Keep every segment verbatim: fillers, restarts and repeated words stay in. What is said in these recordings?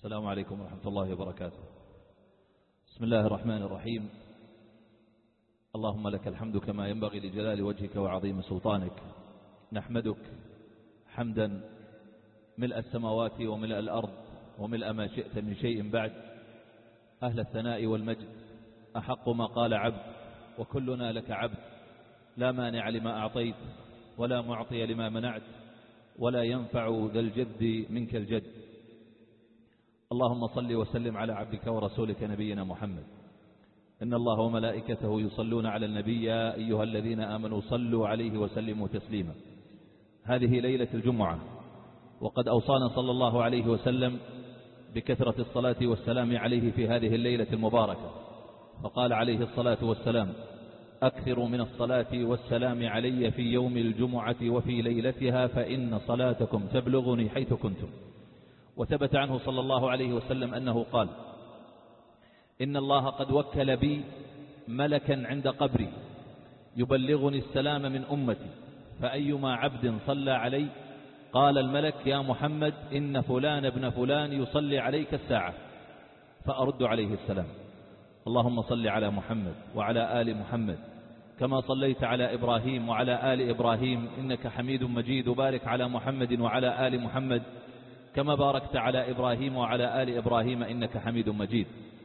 السلام عليكم ورحمة الله وبركاته. بسم الله الرحمن الرحيم. اللهم لك الحمد كما ينبغي لجلال وجهك وعظيم سلطانك. نحمدك حمدا ملء السماوات وملء الأرض وملء ما شئت من شيء بعد. أهل الثناء والمجد أحق ما قال عبد، وكلنا لك عبد، لا مانع لما أعطيت ولا معطي لما منعت، ولا ينفع ذا الجد منك الجد. اللهم صل وسلم على عبدك ورسولك نبينا محمد. إن الله وملائكته يصلون على النبي يا أيها الذين آمنوا صلوا عليه وسلموا تسليما. هذه ليلة الجمعة، وقد أوصانا صلى الله عليه وسلم بكثرة الصلاة والسلام عليه في هذه الليلة المباركة، فقال عليه الصلاة والسلام: أكثروا من الصلاة والسلام علي في يوم الجمعة وفي ليلتها فإن صلاتكم تبلغني حيث كنتم. وثبت عنه صلى الله عليه وسلم أنه قال: إن الله قد وكل بي ملكا عند قبري يبلغني السلام من أمتي، فأيما عبد صلى علي قال الملك: يا محمد إن فلان ابن فلان يصلي عليك الساعة، فأرد عليه السلام. اللهم صل على محمد وعلى آل محمد كما صليت على إبراهيم وعلى آل إبراهيم إنك حميد مجيد، وبارك على محمد وعلى آل محمد كما باركت على إبراهيم وعلى آل إبراهيم إنك حميد مجيد.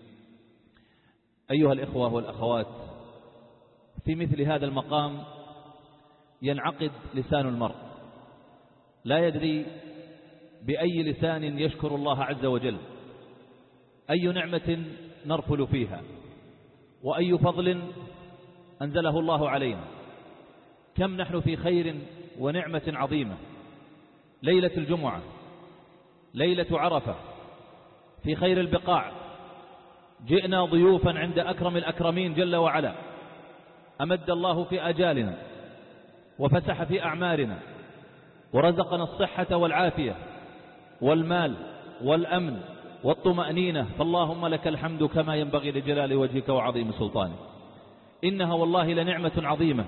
أيها الإخوة والأخوات، في مثل هذا المقام ينعقد لسان المرء، لا يدري بأي لسان يشكر الله عز وجل، أي نعمة نرفل فيها، وأي فضل أنزله الله علينا. كم نحن في خير ونعمة عظيمة. ليلة الجمعة، ليلة عرفة، في خير البقاع، جئنا ضيوفا عند أكرم الأكرمين جل وعلا. أمد الله في آجالنا وفسح في أعمارنا ورزقنا الصحة والعافية والمال والأمن والطمأنينة، فاللهم لك الحمد كما ينبغي لجلال وجهك وعظيم سلطانك. إنها والله لنعمة عظيمة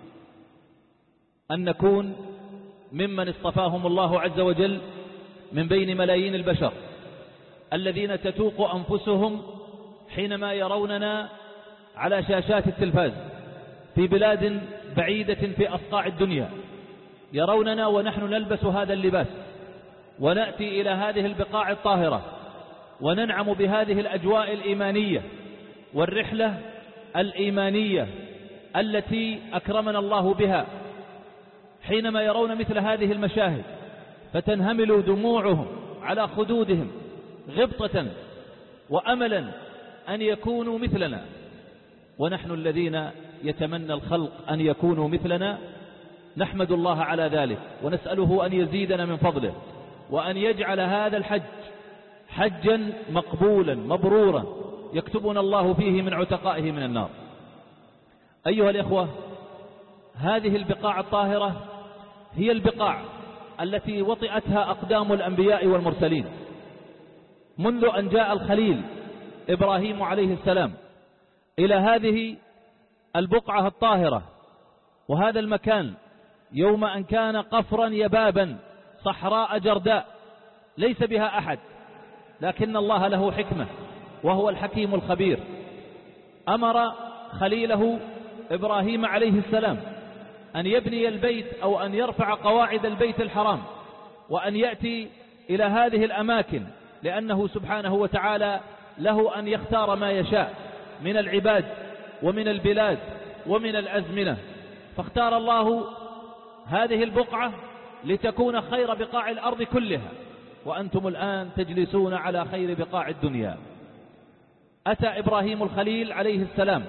أن نكون ممن اصطفاهم الله عز وجل من بين ملايين البشر الذين تتوق أنفسهم حينما يروننا على شاشات التلفاز في بلاد بعيدة في أصقاع الدنيا، يروننا ونحن نلبس هذا اللباس ونأتي إلى هذه البقاع الطاهرة وننعم بهذه الأجواء الإيمانية والرحلة الإيمانية التي أكرمنا الله بها. حينما يرون مثل هذه المشاهد فتنهمل دموعهم على خدودهم غبطة وأملا أن يكونوا مثلنا، ونحن الذين يتمنى الخلق أن يكونوا مثلنا نحمد الله على ذلك، ونسأله أن يزيدنا من فضله، وأن يجعل هذا الحج حجا مقبولا مبرورا يكتبنا الله فيه من عتقائه من النار. أيها الإخوة، هذه البقاع الطاهرة هي البقاع التي وطئتها أقدام الأنبياء والمرسلين منذ أن جاء الخليل إبراهيم عليه السلام إلى هذه البقعة الطاهرة وهذا المكان، يوم أن كان قفرا يبابا صحراء جرداء ليس بها أحد، لكن الله له حكمة وهو الحكيم الخبير. أمر خليله إبراهيم عليه السلام أن يبني البيت أو أن يرفع قواعد البيت الحرام وأن يأتي إلى هذه الأماكن، لأنه سبحانه وتعالى له أن يختار ما يشاء من العباد ومن البلاد ومن الأزمنة، فاختار الله هذه البقعة لتكون خير بقاع الأرض كلها، وأنتم الآن تجلسون على خير بقاع الدنيا. أتى إبراهيم الخليل عليه السلام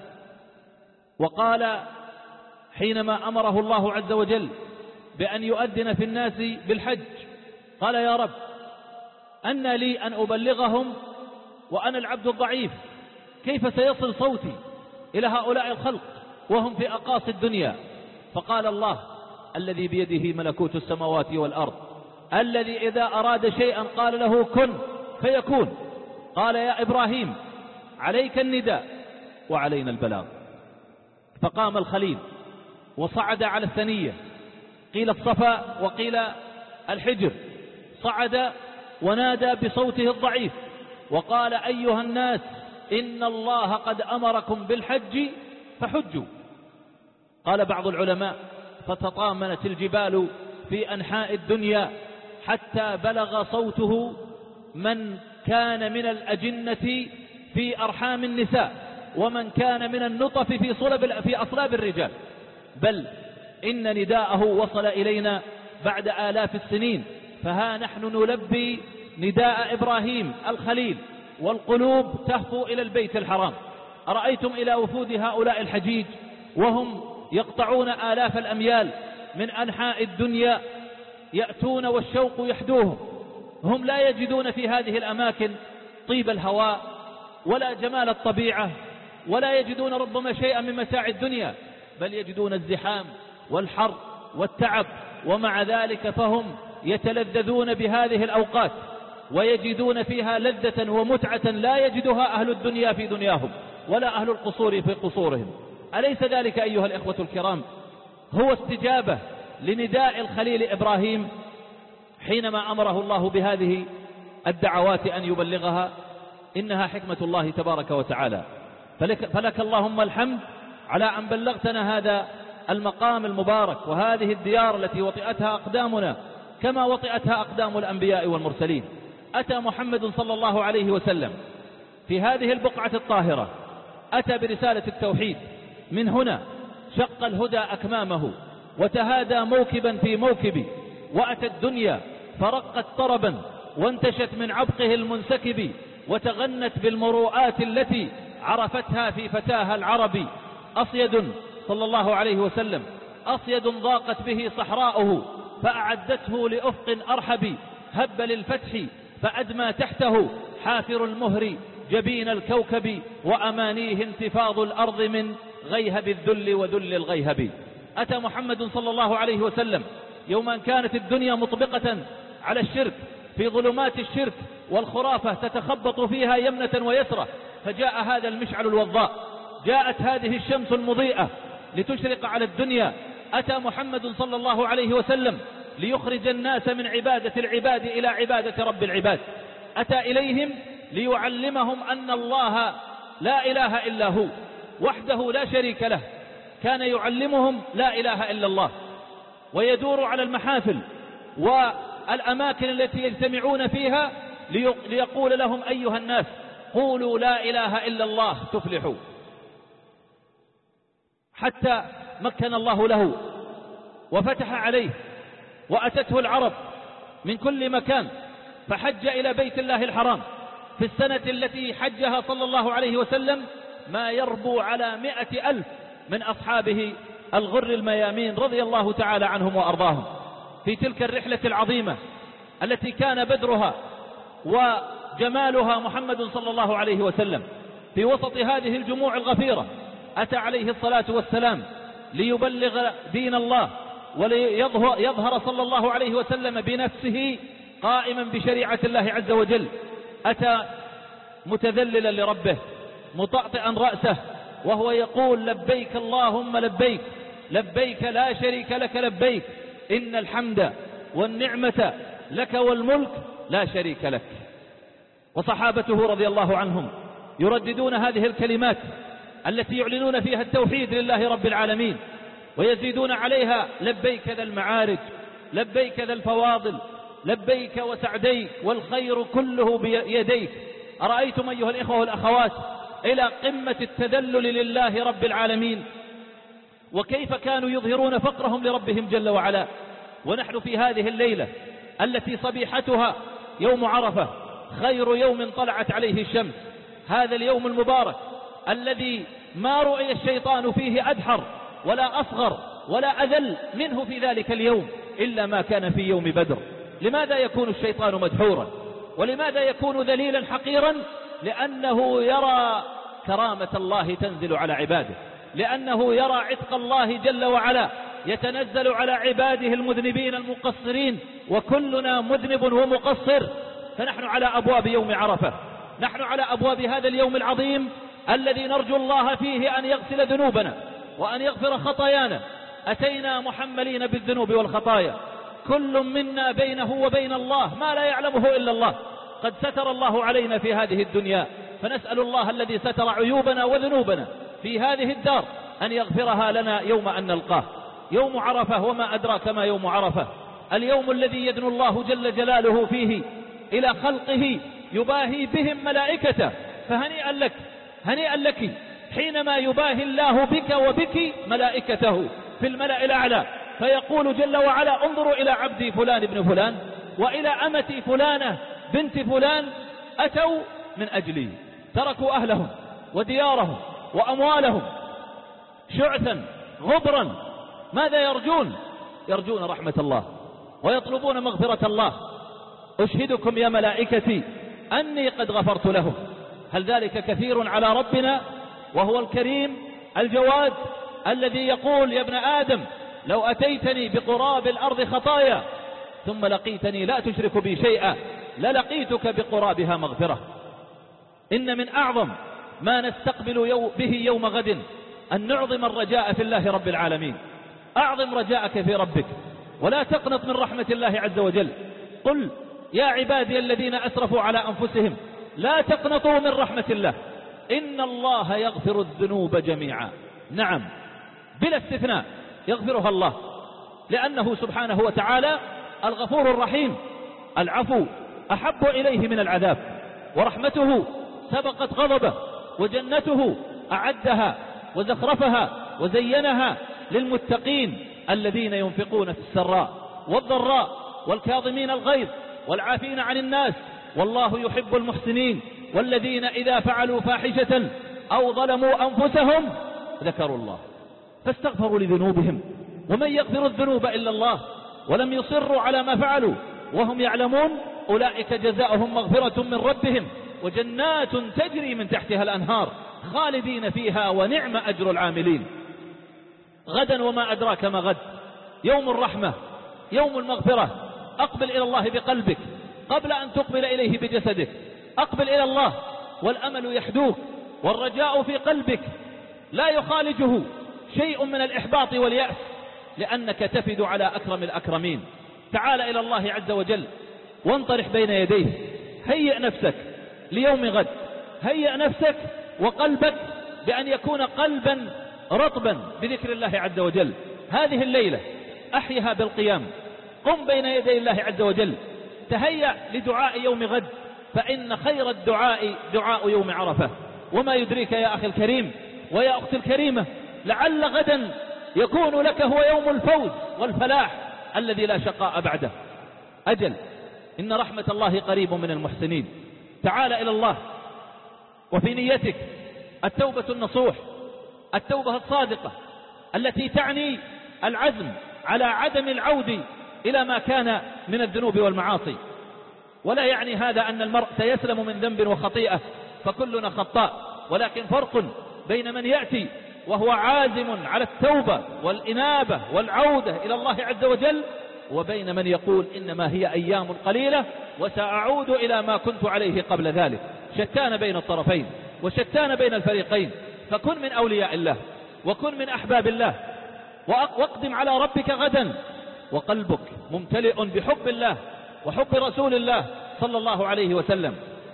وقال حينما أمره الله عز وجل بأن يؤذن في الناس بالحج، قال: يا رب، أن لي أن أبلغهم وأنا العبد الضعيف، كيف سيصل صوتي إلى هؤلاء الخلق وهم في أقاصي الدنيا؟ فقال الله الذي بيده ملكوت السماوات والأرض، الذي إذا أراد شيئا قال له كن فيكون، قال: يا إبراهيم عليك النداء وعلينا البلاغ. فقام الخليل وصعد على الثنية، قيل الصفا وقيل الحجر، صعد ونادى بصوته الضعيف وقال: أيها الناس إن الله قد أمركم بالحج فحجوا. قال بعض العلماء: فتطامنت الجبال في أنحاء الدنيا حتى بلغ صوته من كان من الأجنة في أرحام النساء، ومن كان من النطف في صلب في أصلاب الرجال، بل إن نداءه وصل إلينا بعد آلاف السنين. فها نحن نلبي نداء إبراهيم الخليل والقلوب تهفو إلى البيت الحرام. أرأيتم إلى وفود هؤلاء الحجيج وهم يقطعون آلاف الأميال من أنحاء الدنيا يأتون والشوق يحدوهم، هم لا يجدون في هذه الأماكن طيب الهواء ولا جمال الطبيعة، ولا يجدون ربما شيئا من متاع الدنيا، بل يجدون الزحام والحر والتعب، ومع ذلك فهم يتلذذون بهذه الأوقات ويجدون فيها لذة ومتعة لا يجدها أهل الدنيا في دنياهم ولا أهل القصور في قصورهم. أليس ذلك أيها الإخوة الكرام هو استجابة لنداء الخليل إبراهيم حينما أمره الله بهذه الدعوات أن يبلغها؟ إنها حكمة الله تبارك وتعالى. فلك, فلك اللهم الحمد على أن بلغتنا هذا المقام المبارك وهذه الديار التي وطئتها أقدامنا كما وطئتها أقدام الأنبياء والمرسلين. أتى محمد صلى الله عليه وسلم في هذه البقعة الطاهرة، أتى برسالة التوحيد. من هنا شق الهدى أكمامه وتهادى موكبا في موكب، وأتى الدنيا فرقت طربا وانتشت من عبقه المنسكب، وتغنت بالمروءات التي عرفتها في فتاها العربي. أصيد صلى الله عليه وسلم، أصيد ضاقت به صحراؤه فأعدته لأفق أرحب، هب للفتح فأدمى تحته حافر المهر جبين الكوكب، وأمانيه انتفاض الأرض من غيهب الذل وذل الغيهب. أتى محمد صلى الله عليه وسلم يوما كانت الدنيا مطبقة على الشرك، في ظلمات الشرك والخرافة تتخبط فيها يمنة ويسرة، فجاء هذا المشعل الوضاء، جاءت هذه الشمس المضيئة لتشرق على الدنيا. أتى محمد صلى الله عليه وسلم ليخرج الناس من عبادة العباد إلى عبادة رب العباد. أتى إليهم ليعلمهم أن الله لا إله إلا هو وحده لا شريك له. كان يعلمهم لا إله إلا الله، ويدور على المحافل والأماكن التي يجتمعون فيها ليقول لهم: أيها الناس قولوا لا إله إلا الله تفلحوا. حتى مكن الله له وفتح عليه، وأتته العرب من كل مكان، فحج إلى بيت الله الحرام في السنة التي حجها صلى الله عليه وسلم ما يربو على مئة ألف من أصحابه الغر الميامين رضي الله تعالى عنهم وأرضاهم. في تلك الرحلة العظيمة التي كان بدرها وجمالها محمد صلى الله عليه وسلم، في وسط هذه الجموع الغفيرة أتى عليه الصلاة والسلام ليبلغ دين الله، وليظهر صلى الله عليه وسلم بنفسه قائما بشريعة الله عز وجل. أتى متذللا لربه مطأطئا رأسه وهو يقول: لبيك اللهم لبيك، لبيك لا شريك لك لبيك، إن الحمد والنعمة لك والملك لا شريك لك. وصحابته رضي الله عنهم يرددون هذه الكلمات التي يعلنون فيها التوحيد لله رب العالمين، ويزيدون عليها: لبيك ذا المعارج، لبيك ذا الفواضل، لبيك وسعديك، والخير كله بيديك. أرأيتم أيها الإخوة والأخوات إلى قمة التذلل لله رب العالمين، وكيف كانوا يظهرون فقرهم لربهم جل وعلا. ونحن في هذه الليلة التي صبيحتها يوم عرفة، خير يوم طلعت عليه الشمس، هذا اليوم المبارك الذي ما رؤي الشيطان فيه أدحر ولا أصغر ولا أذل منه في ذلك اليوم إلا ما كان في يوم بدر. لماذا يكون الشيطان مدحورا؟ ولماذا يكون ذليلا حقيرا؟ لأنه يرى كرامة الله تنزل على عباده، لأنه يرى عتق الله جل وعلا يتنزل على عباده المذنبين المقصرين، وكلنا مذنب ومقصر. فنحن على أبواب يوم عرفة، نحن على أبواب هذا اليوم العظيم الذي نرجو الله فيه أن يغسل ذنوبنا وأن يغفر خطايانا. أتينا محملين بالذنوب والخطايا، كل منا بينه وبين الله ما لا يعلمه إلا الله. قد ستر الله علينا في هذه الدنيا، فنسأل الله الذي ستر عيوبنا وذنوبنا في هذه الدار أن يغفرها لنا يوم أن نلقاه. يوم عرفة، وما أدراك ما يوم عرفة، اليوم الذي يدنو الله جل جلاله فيه إلى خلقه يباهي بهم ملائكته. فهنيئا لك، هنيئا لك حينما يباهي الله بك وبك ملائكته في الملأ الأعلى، فيقول جل وعلا: انظروا إلى عبدي فلان ابن فلان وإلى أمتي فلانة بنت فلان أتوا من أجلي، تركوا أهلهم وديارهم وأموالهم شعثا غبرا، ماذا يرجون؟ يرجون رحمة الله ويطلبون مغفرة الله. أشهدكم يا ملائكتي أني قد غفرت لهم. هل ذلك كثير على ربنا؟ وهو الكريم الجواد الذي يقول: يا ابن آدم لو أتيتني بقراب الأرض خطايا ثم لقيتني لا تشرك بي شيئا للقيتك بقرابها مغفرة. إن من أعظم ما نستقبل به يوم غد أن نعظم الرجاء في الله رب العالمين. أعظم رجاءك في ربك ولا تقنط من رحمة الله عز وجل. قل يا عبادي الذين أسرفوا على أنفسهم لا تقنطوا من رحمة الله إن الله يغفر الذنوب جميعا. نعم، بلا استثناء يغفرها الله، لأنه سبحانه وتعالى الغفور الرحيم. العفو أحب إليه من العذاب، ورحمته سبقت غضبه، وجنته أعدها وزخرفها وزينها للمتقين الذين ينفقون في السراء والضراء والكاظمين الغيظ والعافين عن الناس والله يحب المحسنين. والذين إذا فعلوا فاحشة أو ظلموا أنفسهم ذكروا الله فاستغفروا لذنوبهم ومن يغفر الذنوب إلا الله ولم يصروا على ما فعلوا وهم يعلمون أولئك جزاؤهم مغفرة من ربهم وجنات تجري من تحتها الأنهار خالدين فيها ونعم أجر العاملين. غدا وما أدراك ما غد، يوم الرحمة، يوم المغفرة. أقبل إلى الله بقلبك قبل أن تقبل إليه بجسدك. أقبل إلى الله والأمل يحدوك والرجاء في قلبك لا يخالجه شيء من الإحباط واليأس، لأنك تفد على أكرم الأكرمين. تعال إلى الله عز وجل وانطرح بين يديه. هيئ نفسك ليوم غد، هيئ نفسك وقلبك بأن يكون قلبا رطبا بذكر الله عز وجل. هذه الليلة أحيها بالقيام، قم بين يدي الله عز وجل، تهيأ لدعاء يوم غد، فإن خير الدعاء دعاء يوم عرفة. وما يدريك يا أخي الكريم ويا أختي الكريمة، لعل غدا يكون لك هو يوم الفوز والفلاح الذي لا شقاء بعده. أجل إن رحمة الله قريب من المحسنين. تعال إلى الله وفي نيتك التوبة النصوح، التوبة الصادقة التي تعني العزم على عدم العود إلى ما كان من الذنوب والمعاصي. ولا يعني هذا أن المرء سيسلم من ذنب وخطيئة، فكلنا خطاء، ولكن فرق بين من يأتي وهو عازم على التوبة والإنابة والعودة إلى الله عز وجل، وبين من يقول إنما هي أيام قليلة وسأعود إلى ما كنت عليه قبل ذلك. شتان بين الطرفين وشتان بين الفريقين. فكن من أولياء الله وكن من أحباب الله، واقدم على ربك غدا وقلبك ممتلئ بحب الله وحب رسول الله صلى الله عليه وسلم.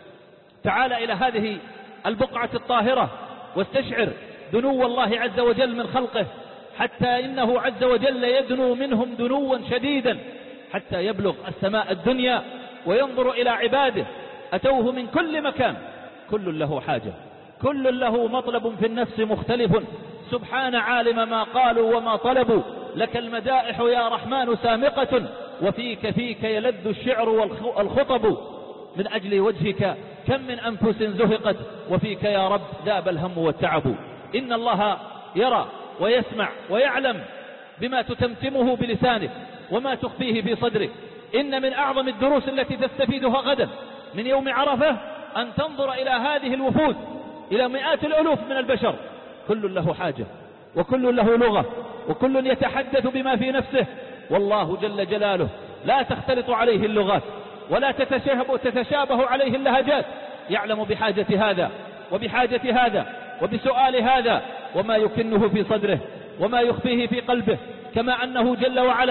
تعال إلى هذه البقعة الطاهرة واستشعر دنو الله عز وجل من خلقه، حتى إنه عز وجل يدنو منهم دنوا شديدا حتى يبلغ السماء الدنيا وينظر إلى عباده أتوه من كل مكان، كل له حاجة، كل له مطلب في النفس مختلف. سبحان عالم ما قالوا وما طلبوا، لك المدائح يا رحمن سامقة، وفيك فيك يلذ الشعر والخطب. من أجل وجهك كم من أنفس زهقت، وفيك يا رب ذاب الهم والتعب. إن الله يرى ويسمع ويعلم بما تتمتمه بلسانك وما تخفيه في صدرك. إن من أعظم الدروس التي تستفيدها غدا من يوم عرفة أن تنظر إلى هذه الوفود، إلى مئات الألوف من البشر، كل له حاجة وكل له لغة وكل يتحدث بما في نفسه، والله جل جلاله لا تختلط عليه اللغات ولا تتشابه, تتشابه عليه اللهجات. يعلم بحاجة هذا وبحاجة هذا وبسؤال هذا وما يكنه في صدره وما يخفيه في قلبه، كما أنه جل وعلا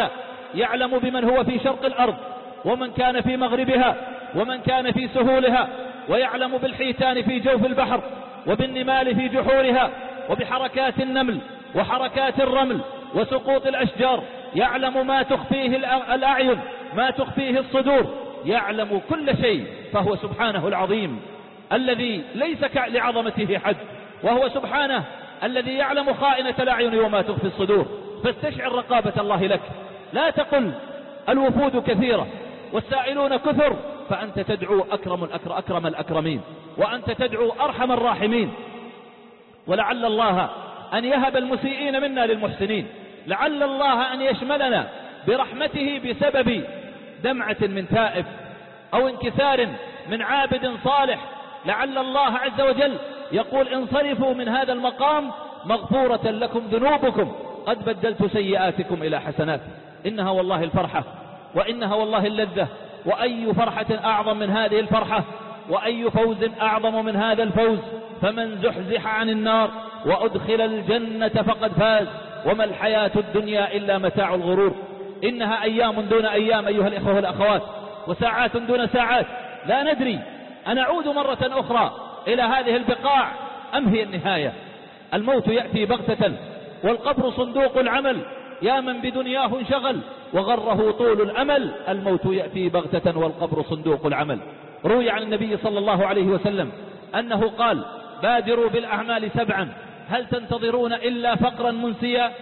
يعلم بمن هو في شرق الأرض ومن كان في مغربها ومن كان في سهولها، ويعلم بالحيتان في جوف البحر وبالنمال في جحورها وبحركات النمل وحركات الرمل وسقوط الأشجار، يعلم ما تخفيه الأعين ما تخفيه الصدور، يعلم كل شيء. فهو سبحانه العظيم الذي ليس لعظمته حد، وهو سبحانه الذي يعلم خائنة الأعين وما تخفي الصدور. فاستشعر رقابة الله لك. لا تقل الوفود كثيرة والسائلون كثر، فأنت تدعو أكرم الأكرم أكرم الأكرمين، وأنت تدعو أرحم الراحمين. ولعل الله أن يهب المسيئين منا للمحسنين، لعل الله أن يشملنا برحمته بسبب دمعة من تائب أو انكسار من عابد صالح. لعل الله عز وجل يقول انصرفوا من هذا المقام مغفورة لكم ذنوبكم قد بدلت سيئاتكم إلى حسنات. إنها والله الفرحة، وإنها والله اللذة، وأي فرحة أعظم من هذه الفرحة، وأي فوز أعظم من هذا الفوز. فمن زحزح عن النار وأدخل الجنة فقد فاز، وما الحياة الدنيا إلا متاع الغرور. إنها أيام دون أيام أيها الإخوة والأخوات، وساعات دون ساعات، لا ندري أنعود مرة أخرى إلى هذه البقاع أم هي النهاية. الموت يأتي بغتة، والقبر صندوق العمل. يا من بدنياه انشغل وغره طول الأمل، الموت يأتي بغتة والقبر صندوق العمل. روي عن النبي صلى الله عليه وسلم أنه قال بادروا بالأعمال سبعا، هل تنتظرون إلا فقرا منسيا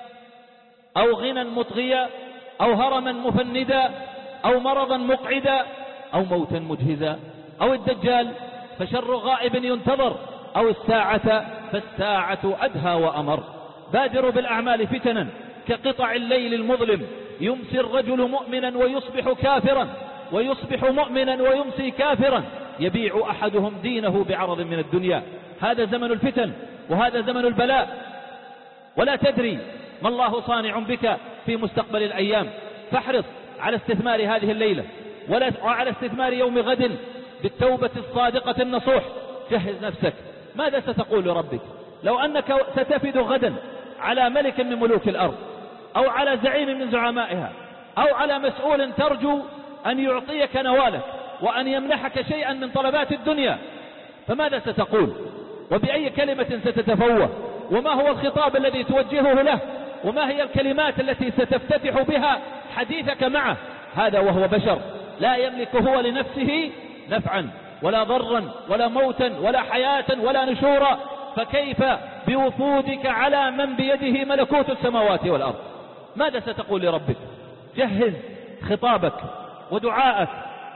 أو غنى مطغيا أو هرما مفندا أو مرضا مقعدا أو موتا مجهزا أو الدجال فشر غائب ينتظر أو الساعة فالساعة أدهى وأمر. بادروا بالأعمال فتنا كقطع الليل المظلم، يمسي الرجل مؤمنا ويصبح كافرا، ويصبح مؤمنا ويمسي كافرا، يبيع أحدهم دينه بعرض من الدنيا. هذا زمن الفتن وهذا زمن البلاء، ولا تدري ما الله صانع بك في مستقبل الأيام. فاحرص على استثمار هذه الليلة وعلى استثمار يوم غد بالتوبة الصادقة النصوح. جهز نفسك، ماذا ستقول لربك لو أنك ستفد غدا على ملك من ملوك الأرض أو على زعيم من زعمائها أو على مسؤول ترجو أن يعطيك نوالك وأن يمنحك شيئا من طلبات الدنيا؟ فماذا ستقول؟ وبأي كلمة ستتفوه؟ وما هو الخطاب الذي توجهه له؟ وما هي الكلمات التي ستفتتح بها حديثك معه؟ هذا وهو بشر لا يملك هو لنفسه نفعا ولا ضرا ولا موتا ولا حياة ولا نشورا، فكيف بوفودك على من بيده ملكوت السماوات والأرض؟ ماذا ستقول لربك؟ جهز خطابك ودعاءك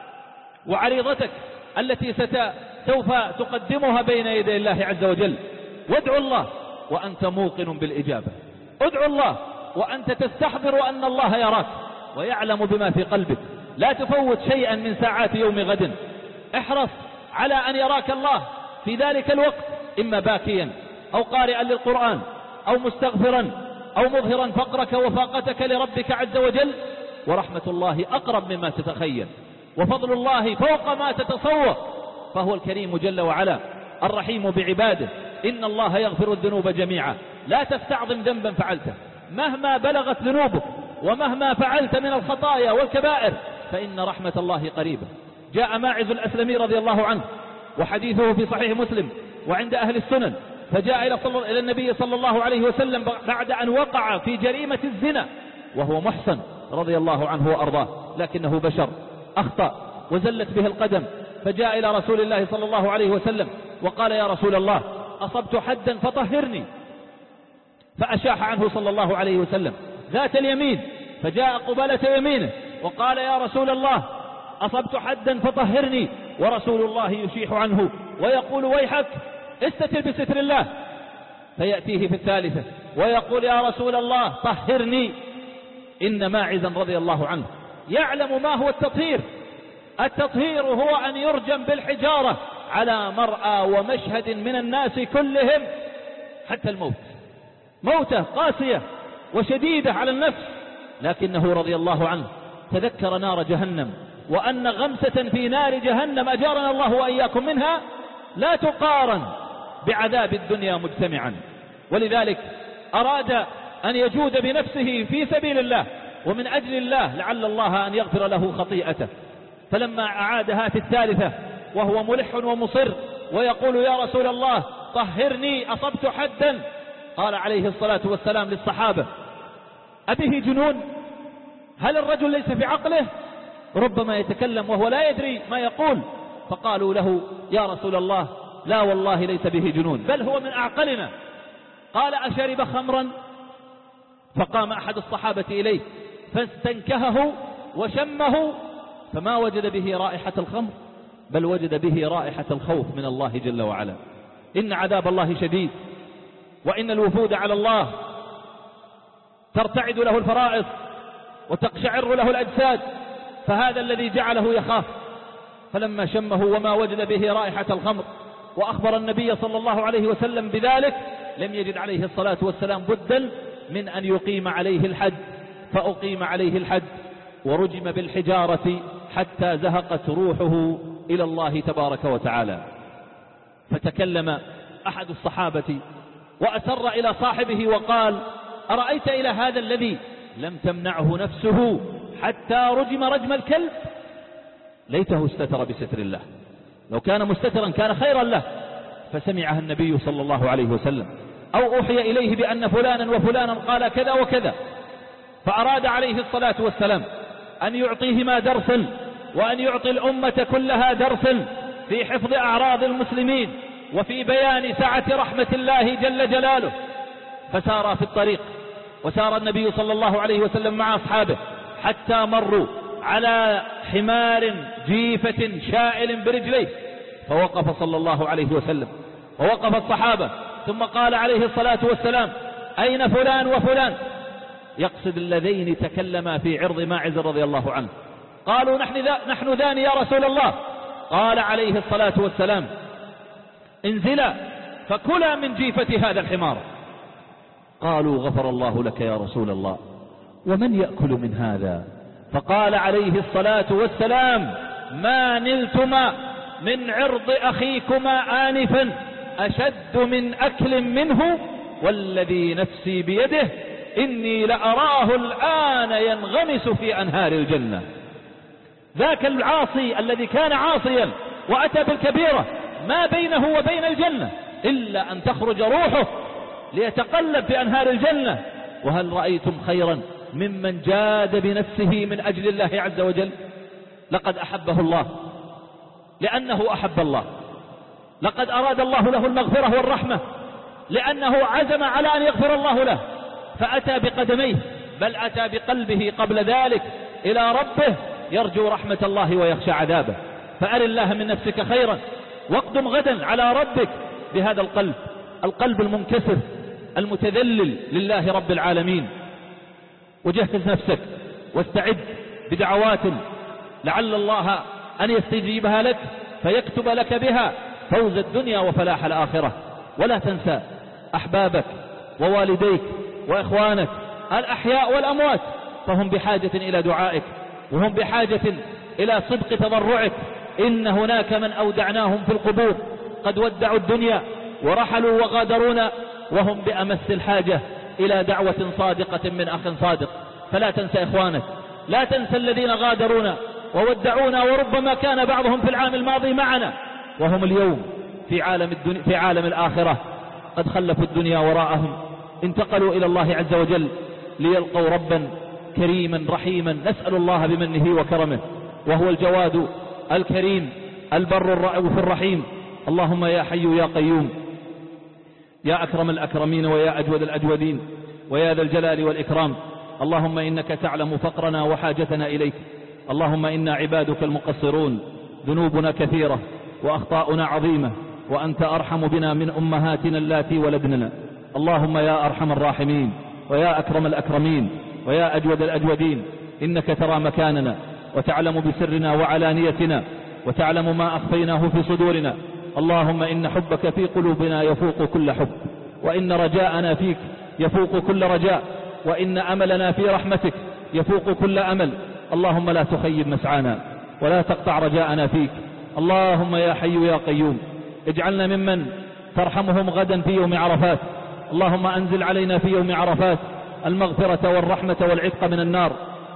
وعريضتك التي سوف تقدمها بين يدي الله عز وجل. وادعو الله وأنت موقن بالإجابة، ادعو الله وأنت تستحضر أن الله يراك ويعلم بما في قلبك. لا تفوت شيئا من ساعات يوم غد، احرص على أن يراك الله في ذلك الوقت، إما باكيا أو قارئا للقرآن أو مستغفرا أو مظهرا فقرك وفاقتك لربك عز وجل. ورحمة الله أقرب مما تتخيل، وفضل الله فوق ما تتصور، فهو الكريم جل وعلا الرحيم بعباده. إن الله يغفر الذنوب جميعا، لا تستعظم ذنبا فعلته مهما بلغت ذنوبك ومهما فعلت من الخطايا والكبائر، فإن رحمة الله قريبة. جاء ماعز الأسلمي رضي الله عنه وحديثه في صحيح مسلم وعند أهل السنن، فجاء إلى النبي صلى الله عليه وسلم بعد أن وقع في جريمة الزنا وهو محصن رضي الله عنه وأرضاه، لكنه بشر أخطأ وزلت به القدم، فجاء إلى رسول الله صلى الله عليه وسلم وقال يا رسول الله أصبت حدا فطهرني، فأشاح عنه صلى الله عليه وسلم ذات اليمين، فجاء قبالة يمينه وقال يا رسول الله أصبت حدا فطهرني، ورسول الله يشيح عنه ويقول ويحك استتر بستر الله، فيأتيه في الثالثة ويقول يا رسول الله طهرني. إن ماعزا رضي الله عنه يعلم ما هو التطهير. التطهير هو أن يرجم بالحجارة على مرأى ومشهد من الناس كلهم حتى الموت، موتة قاسية وشديدة على النفس، لكنه رضي الله عنه تذكر نار جهنم، وأن غمسة في نار جهنم أجارنا الله وإياكم منها لا تقارن بعذاب الدنيا مجتمعا. ولذلك أراد أن يجود بنفسه في سبيل الله ومن أجل الله لعل الله أن يغفر له خطيئته. فلما أعادها في الثالثة وهو ملح ومصر ويقول يا رسول الله طهرني أصبت حدا، قال عليه الصلاة والسلام للصحابة أبه جنون؟ هل الرجل ليس في عقله؟ ربما يتكلم وهو لا يدري ما يقول. فقالوا له يا رسول الله لا والله ليس به جنون بل هو من أعقلنا. قال أشرب خمرا؟ فقام أحد الصحابة إليه فاستنكهه وشمه فما وجد به رائحة الخمر بل وجد به رائحة الخوف من الله جل وعلا. إن عذاب الله شديد، وإن الوفود على الله ترتعد له الفرائص وتقشعر له الأجساد، فهذا الذي جعله يخاف. فلما شمه وما وجد به رائحة الخمر وأخبر النبي صلى الله عليه وسلم بذلك لم يجد عليه الصلاة والسلام بدا من أن يقيم عليه الحد، فأقيم عليه الحد ورجم بالحجارة حتى زهقت روحه إلى الله تبارك وتعالى. فتكلم أحد الصحابة وأسر إلى صاحبه وقال أرأيت إلى هذا الذي لم تمنعه نفسه حتى رجم رجم الكلب؟ ليته استتر بستر الله، لو كان مستترا كان خيرا له. فسمعها النبي صلى الله عليه وسلم أو أوحي إليه بأن فلانا وفلانا قال كذا وكذا، فأراد عليه الصلاة والسلام أن يعطيهما درسا وأن يعطي الأمة كلها درسا في حفظ أعراض المسلمين وفي بيان سعة رحمة الله جل جلاله. فسار في الطريق، وسار النبي صلى الله عليه وسلم مع أصحابه حتى مروا على حمار جيفة شائل برجليه، فوقف صلى الله عليه وسلم ووقف الصحابة، ثم قال عليه الصلاة والسلام أين فلان وفلان؟ يقصد اللذين تكلما في عرض ماعز رضي الله عنه. قالوا نحن, ذا نحن ذان يا رسول الله. قال عليه الصلاة والسلام انزلا فكلا من جيفة هذا الحمار. قالوا غفر الله لك يا رسول الله، ومن يأكل من هذا؟ فقال عليه الصلاة والسلام ما نلتما من عرض أخيكما آنفا أشد من أكل منه، والذي نفسي بيده إني لأراه الآن ينغمس في أنهار الجنة. ذاك العاصي الذي كان عاصيا وأتى بالكبيرة ما بينه وبين الجنة إلا أن تخرج روحه ليتقلب في أنهار الجنة. وهل رأيتم خيرا ممن جاد بنفسه من أجل الله عز وجل؟ لقد أحبه الله لأنه أحب الله، لقد أراد الله له المغفرة والرحمة لأنه عزم على أن يغفر الله له، فأتى بقدميه بل أتى بقلبه قبل ذلك إلى ربه يرجو رحمة الله ويخشى عذابه. فأر الله من نفسك خيرا واقدم غدا على ربك بهذا القلب، القلب المنكسر المتذلل لله رب العالمين. وجهز نفسك واستعد بدعوات لعل الله أن يستجيبها لك فيكتب لك بها فوز الدنيا وفلاح الآخرة. ولا تنسى أحبابك ووالديك وإخوانك الأحياء والأموات، فهم بحاجة إلى دعائك وهم بحاجة إلى صدق تضرعك. إن هناك من أودعناهم في القبور قد ودعوا الدنيا ورحلوا وغادرونا وهم بأمس الحاجة إلى دعوة صادقة من أخ صادق. فلا تنسى إخوانك، لا تنسى الذين غادرونا وودعونا، وربما كان بعضهم في العام الماضي معنا وهم اليوم في عالم, الدنيا في عالم الآخرة قد خلفوا الدنيا وراءهم، انتقلوا إلى الله عز وجل ليلقوا ربا كريما رحيما. نسأل الله بمنه وكرمه وهو الجواد الكريم البر الرؤوف الرحيم. اللهم يا حي يا قيوم يا أكرم الأكرمين ويا أجود الأجودين ويا ذا الجلال والإكرام، اللهم إنك تعلم فقرنا وحاجتنا إليك. اللهم إنا عبادك المقصرون، ذنوبنا كثيرة وأخطاؤنا عظيمة، وأنت أرحم بنا من أمهاتنا اللاتي ولدننا. اللهم يا أرحم الراحمين ويا أكرم الأكرمين ويا أجود الأجودين، إنك ترى مكاننا وتعلم بسرنا وعلانيتنا وتعلم ما أخفيناه في صدورنا. اللهم إن حبك في قلوبنا يفوق كل حب، وإن رجاءنا فيك يفوق كل رجاء، وإن أملنا في رحمتك يفوق كل أمل. اللهم لا تخيب مسعانا ولا تقطع رجاءنا فيك. اللهم يا حي يا قيوم اجعلنا ممن ترحمهم غدا في يوم عرفات. اللهم أنزل علينا في يوم عرفات المغفرة والرحمة والعتق من النار.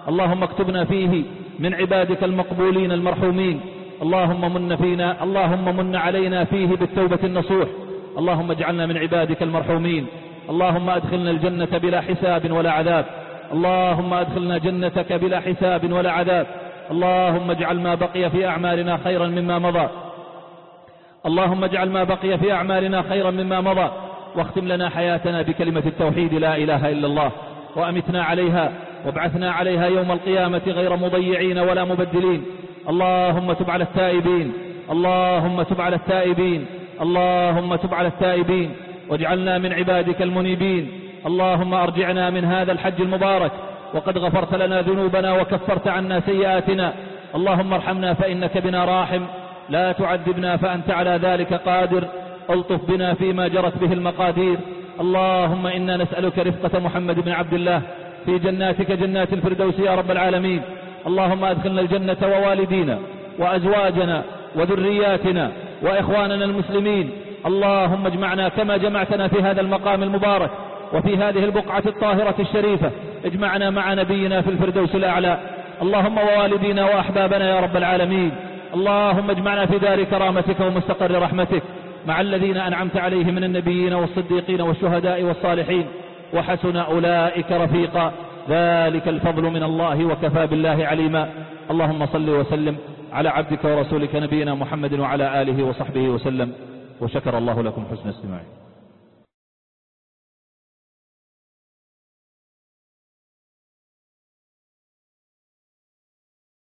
اللهم اكتبنا فيه من عبادك المقبولين المرحومين. اللهم من فينا اللهم من علينا فيه بالتوبة النصوح. اللهم اجعلنا من عبادك المرحومين. اللهم أدخلنا الجنة بلا حساب ولا عذاب. اللهم أدخلنا جنتك بلا حساب ولا عذاب. اللهم اجعل ما بقي في أعمالنا خيرا مما مضى. اللهم اجعل ما بقي في أعمالنا خيرا مما مضى، واختم لنا حياتنا بكلمة التوحيد لا إله إلا الله، وأمتنا عليها وابعثنا عليها يوم القيامة غير مضيعين ولا مبدلين. اللهم تب على التائبين، اللهم تب على التائبين، اللهم تب على التائبين، واجعلنا من عبادك المنيبين. اللهم أرجعنا من هذا الحج المبارك وقد غفرت لنا ذنوبنا وكفرت عنا سيئاتنا. اللهم ارحمنا فإنك بنا راحم، لا تعذبنا فأنت على ذلك قادر. الطف بنا فيما جرت به المقادير. اللهم إنا نسألك رفقة محمد بن عبد الله في جناتك جنات الفردوس يا رب العالمين. اللهم أدخلنا الجنة ووالدينا وأزواجنا وذرياتنا وإخواننا المسلمين. اللهم اجمعنا كما جمعتنا في هذا المقام المبارك وفي هذه البقعة الطاهرة الشريفة، اجمعنا مع نبينا في الفردوس الأعلى. اللهم ووالدينا وأحبابنا يا رب العالمين. اللهم اجمعنا في دار كرامتك ومستقر رحمتك مع الذين أنعمت عليهم من النبيين والصديقين والشهداء والصالحين، وحسن أولئك رفيقا. ذلك الفضل من الله وكفى بالله عليما. اللهم صل وسلم على عبدك ورسولك نبينا محمد وعلى آله وصحبه وسلم. وشكر الله لكم حسن استماعكم.